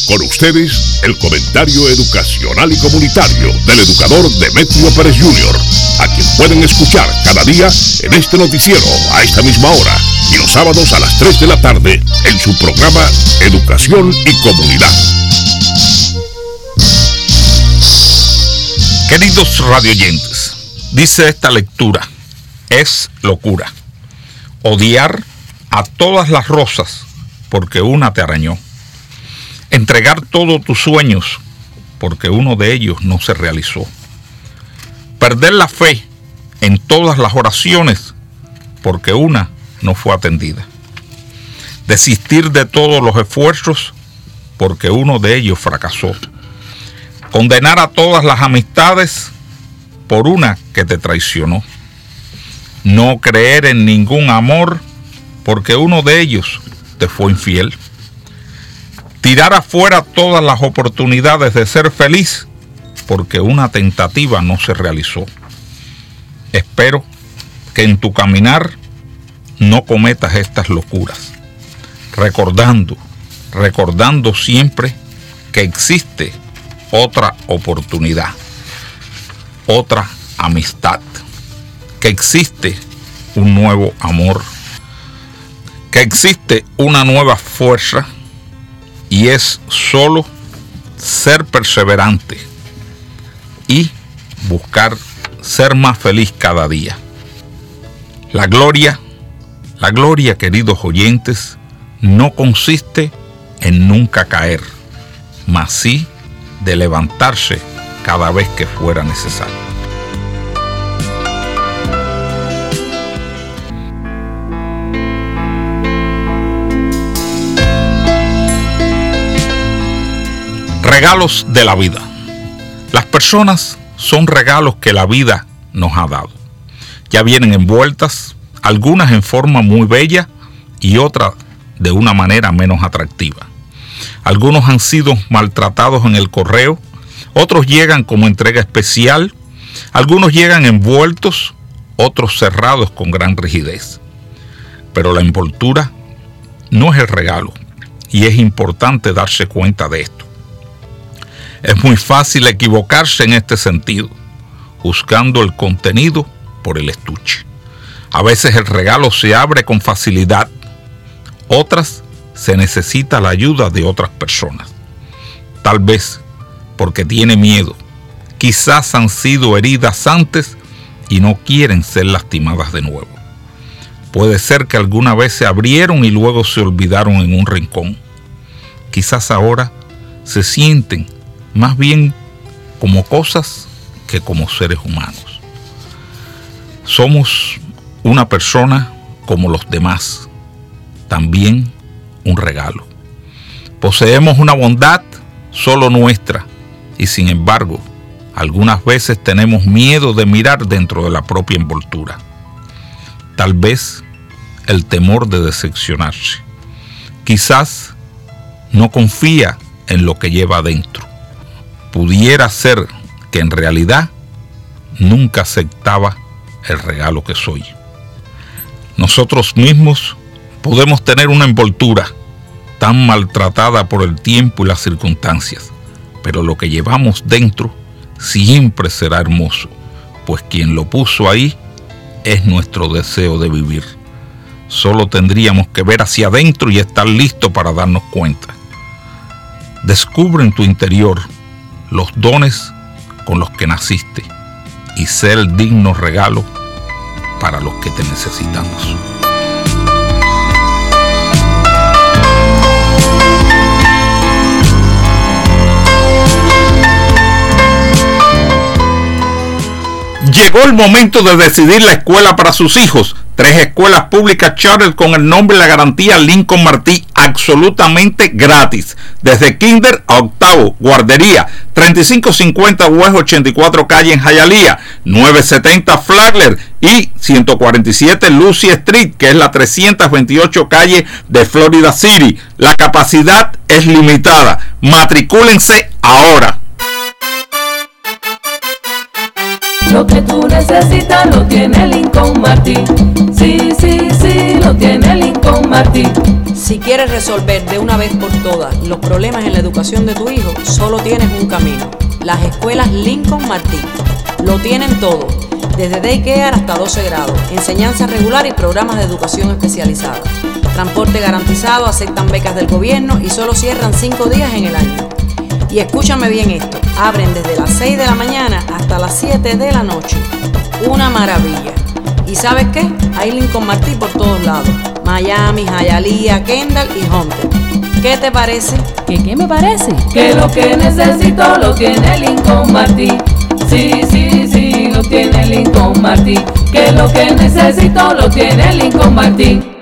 Con ustedes, el comentario educacional y comunitario del educador Demetrio Pérez Jr., a quien pueden escuchar cada día en este noticiero a esta misma hora y los sábados a las 3 de la tarde en su programa Educación y Comunidad. Queridos radioyentes, dice esta lectura: es locura odiar a todas las rosas porque una te arañó, entregar todos tus sueños porque uno de ellos no se realizó, perder la fe en todas las oraciones porque una no fue atendida, desistir de todos los esfuerzos porque uno de ellos fracasó, condenar a todas las amistades por una que te traicionó, no creer en ningún amor porque uno de ellos te fue infiel, tirar afuera todas las oportunidades de ser feliz porque una tentativa no se realizó. Espero que en tu caminar no cometas estas locuras, recordando siempre que existe otra oportunidad, otra amistad, que existe un nuevo amor, que existe una nueva fuerza, y es solo ser perseverante y buscar ser más feliz cada día. La gloria, queridos oyentes, no consiste en nunca caer, mas sí de levantarse cada vez que fuera necesario. Regalos de la vida. Las personas son regalos que la vida nos ha dado. Ya vienen envueltas, algunas en forma muy bella y otras de una manera menos atractiva. Algunos han sido maltratados en el correo, otros llegan como entrega especial, algunos llegan envueltos, otros cerrados con gran rigidez. Pero la envoltura no es el regalo, y es importante darse cuenta de esto. Es muy fácil equivocarse en este sentido, juzgando el contenido por el estuche. A veces el regalo se abre con facilidad, otras se necesita la ayuda de otras personas. Tal vez porque tiene miedo, quizás han sido heridas antes y no quieren ser lastimadas de nuevo. Puede ser que alguna vez se abrieron y luego se olvidaron en un rincón. Quizás ahora se sienten más bien como cosas que como seres humanos. Somos una persona como los demás, también un regalo. Poseemos una bondad solo nuestra y sin embargo, algunas veces tenemos miedo de mirar dentro de la propia envoltura. Tal vez el temor de decepcionarse. Quizás no confía en lo que lleva adentro. Pudiera ser que en realidad nunca aceptaba el regalo que soy. Nosotros mismos podemos tener una envoltura tan maltratada por el tiempo y las circunstancias, pero lo que llevamos dentro siempre será hermoso, pues quien lo puso ahí es nuestro deseo de vivir. Solo tendríamos que ver hacia adentro y estar listos para darnos cuenta. Descubre en tu interior los dones con los que naciste y sé el digno regalo para los que te necesitamos. Llegó el momento de decidir la escuela para sus hijos. 3 escuelas públicas charter con el nombre y la garantía Lincoln Martí, absolutamente gratis. Desde kinder a octavo, guardería, 3550 West 84 Calle en Hialeah, 970 Flagler y 147 Lucy Street, que es la 328 Calle de Florida City. La capacidad es limitada. Matricúlense ahora. Lo que tú necesitas lo tiene Lincoln Martin. Sí, sí, sí, lo tiene Lincoln Martin. Si quieres resolver de una vez por todas los problemas en la educación de tu hijo, solo tienes un camino: las escuelas Lincoln Martin. Lo tienen todo, desde daycare hasta 12 grados, enseñanza regular y programas de educación especializada. Transporte garantizado, aceptan becas del gobierno y solo cierran 5 días en el año. Y escúchame bien esto, abren desde las 6 de la mañana hasta las 7 de la noche. Una maravilla. ¿Y sabes qué? Hay Lincoln Martin por todos lados: Miami, Hialeah, Kendall y Hunter. ¿Qué te parece? ¿Qué me parece? Que lo que necesito lo tiene Lincoln Martin. Sí, sí, sí, lo tiene Lincoln Martin. Que lo que necesito lo tiene Lincoln Martin.